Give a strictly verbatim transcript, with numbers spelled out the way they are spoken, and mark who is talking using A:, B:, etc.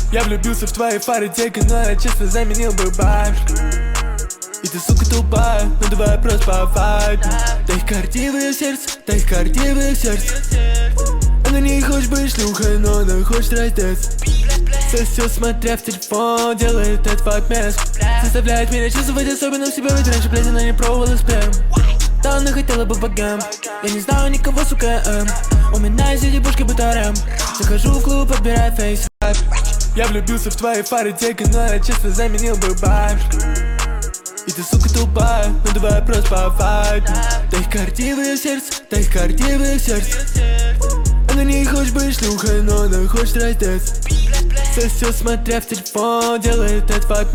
A: Я влюбился в твои фары, тека, но я честно заменил бы бомж. И ты, сука, тупая, ну давай просто пофайтим. Тахикардия в сердце, тахикардия в сердце. Она не хочет быть шлюхой, но она хочет раздеться. Сосет, смотря в телефон, делает этот факт мест. Заставляет меня чувствовать особенным себя, ведь раньше, блядь, она не пробовала сперм. Да она хотела бы богам. Я не знаю никого, сука, эм. Уминаю среди пушки будто рэм. Захожу в клуб, подбираю фейс. Я влюбился в твои фары, тека, но я честно заменил бы бомж. И ты, сука, тупая, ну давай просто пофайтим. Тахикардия в сердце, тахикардия в сердце. Она не хочет быть шлюхой, но она хочет раздеться. Сосет, смотря в телефон, делает этот факт.